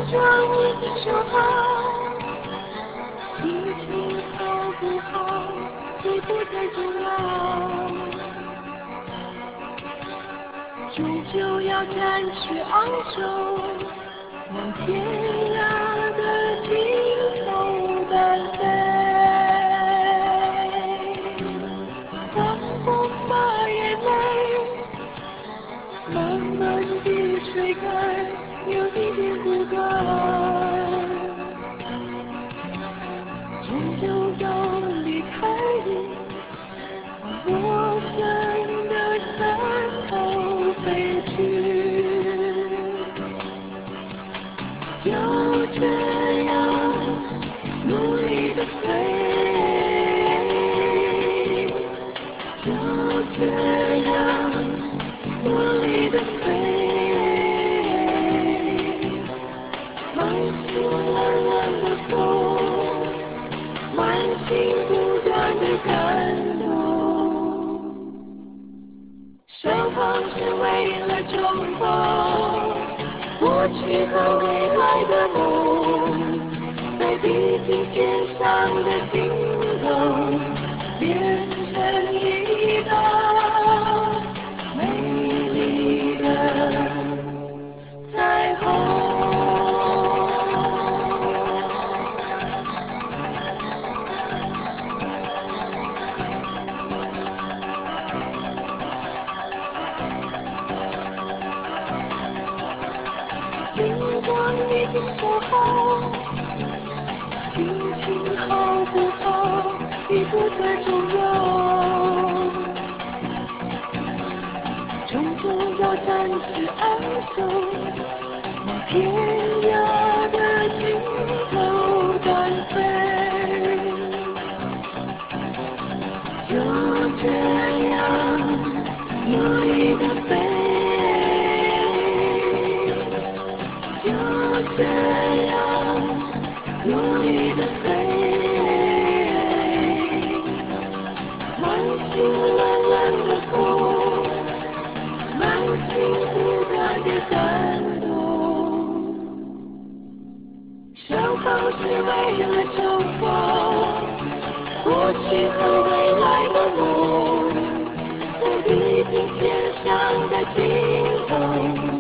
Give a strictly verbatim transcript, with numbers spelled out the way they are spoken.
着你的手好，心情好不好已不再重要，终究要展翅昂首，往天涯的尽头单飞。当风把眼泪慢慢地吹干，有一点不甘，终究要离开你，往陌生的山头飞去。就这样努力地飞，就这样努力地飞，慢行懒懒的风，慢行不断的感动，小跑是为了冲破过去和未来的梦，在地平线上的尽头变成一道美丽的彩虹。紧握你的手好，心情好不好已不再重要，终究要展翅昂首，往天涯的尽头单飞。就这样努力地飞，就这样努力地飞，慢行懒懒的风，慢行不断的感动，小跑是为了冲破过去和未来的梦，在地平线上的尽头